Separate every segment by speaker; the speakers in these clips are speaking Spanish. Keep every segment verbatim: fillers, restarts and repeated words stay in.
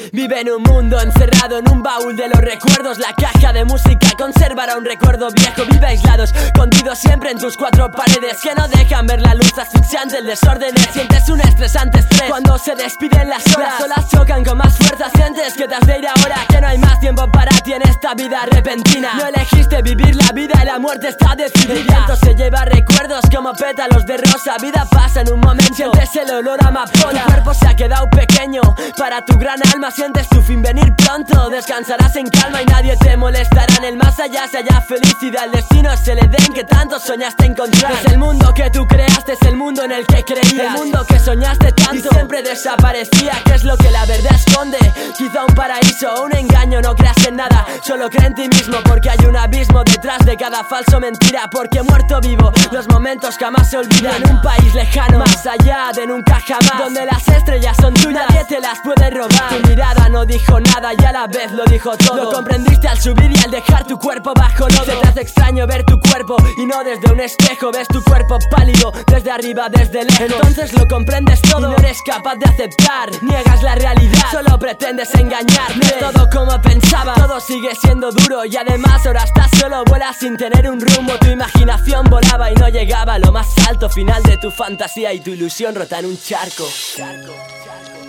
Speaker 1: Vive en un mundo encerrado en un baúl de los recuerdos. La caja de música conservará un recuerdo viejo. Vive aislados, escondidos siempre en tus cuatro paredes, que no dejan ver la luz asfixiante, el desorden. Sientes un estresante estrés cuando se despiden las horas. Las olas chocan con más fuerza, sientes que te has de ir ahora, que no hay más tiempo para ti en esta vida repentina. No elegiste vivir la vida y la muerte está decidida. El viento se lleva recuerdos como pétalos de rosa. Vida pasa en un momento, sientes el olor a amapola. Tu cuerpo se ha quedado pequeño para tu gran alma, sientes tu fin venir pronto. Descansarás en calma y nadie te molestará. En el más allá se halla felicidad, el destino es el Edén que tanto soñaste encontrar. Es el mundo que tú creaste, es el mundo en el que creías, el mundo que soñaste tanto y siempre desaparecía. ¿Qué es lo que la verdad esconde? Quizá un paraíso o un engaño. No creas en nada, solo cree en ti mismo, porque hay un abismo detrás de cada falso mentira. Porque muerto vivo, los momentos jamás se olvidan. En un país lejano, más allá de nunca jamás, donde las estrellas son tuyas, nadie te las puede robar. Tu mirada no dijo nada y a la vez lo dijo todo. Lo comprendiste al subir y al dejar tu cuerpo bajo lodo. Se te hace extraño ver tu cuerpo y no desde un espejo. Ves tu cuerpo pálido desde arriba, desde lejos. Entonces lo comprendes todo y no eres capaz de aceptar. Niegas la realidad, solo pretendes engañarte. No es todo como pensaba, todo sigue siendo duro. Y además ahora estás solo, vuelas sin tener un rumbo. Tu imaginación volaba y no llegaba a lo más alto. Final de tu fantasía y tu ilusión rota en un charco. Charco, charco.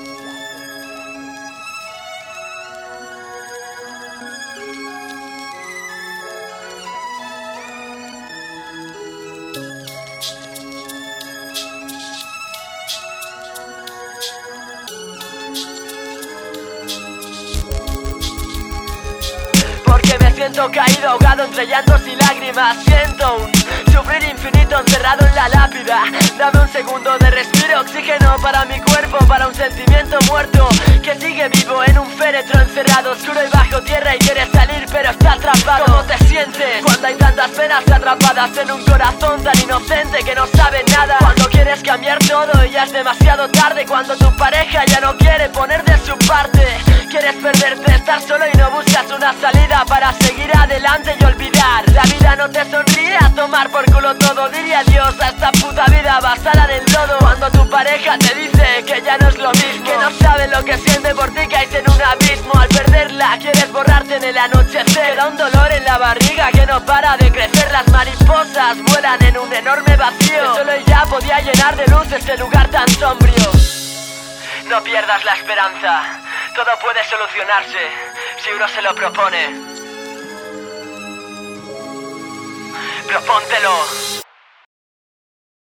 Speaker 1: Porque me siento caído, ahogado entre llantos y lágrimas. Siento un sufrir infinito encerrado en la lápida. Dame un segundo de respiro, oxígeno para mi cuerpo, para un sentimiento muerto que sigue vivo en un féretro encerrado, oscuro y bajo tierra, y quieres salir pero está atrapado. ¿Cómo te sientes cuando hay tantas penas atrapadas en un corazón tan inocente que no sabe nada? Cuando quieres cambiar todo y ya es demasiado tarde. Cuando tu pareja ya no quiere poner de su parte. Quieres perderte, estar solo y no buscas una salida para seguir adelante y olvidar. La vida no te sonríe, a tomar por culo todo. Diría adiós a esta puta vida basada en el lodo. Cuando tu pareja te dice que ya no es lo mismo, que no sabe lo que siente por ti, caes en un abismo. Al perderla quieres borrarte en el anochecer. Queda un dolor en la barriga que no para de crecer. Las mariposas vuelan en un enorme vacío, que solo ella podía llenar de luz ese lugar tan sombrío. No pierdas la esperanza, todo puede solucionarse si uno se lo propone. Propóntelo.